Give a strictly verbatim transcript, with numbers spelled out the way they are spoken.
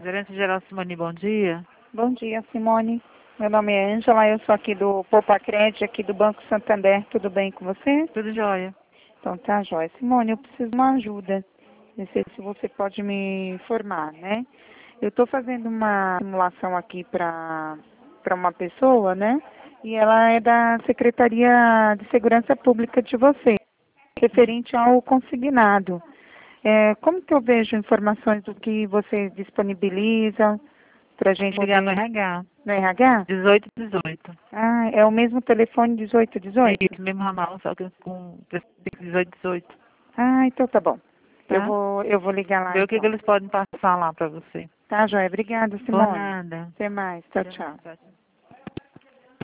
Gerente geral Simone, bom dia. Bom dia, Simone. Meu nome é Ângela, eu sou aqui do Poupa Crédito, aqui do Banco Santander. Tudo bem com você? Tudo jóia. Então tá, jóia. Simone, eu preciso de uma ajuda. Não sei se você pode me informar, né? Eu estou fazendo uma simulação aqui para para uma pessoa, né? E ela é da Secretaria de Segurança Pública de você, referente ao consignado. É, como que eu vejo informações do que você disponibiliza para a gente Ligar poder... no R H. No R H? dezoito dezoito. Ah, é o mesmo telefone dezoito É dezoito? isso, mesmo ramal, só que com dezoito dezoito. Ah, então tá bom. Eu Tá? vou, eu vou ligar lá Vê o que, que então. eles podem passar lá pra você. Tá, joia. Obrigada, Por Simone. nada. Até mais. Tchau, Tchau, tchau. tchau.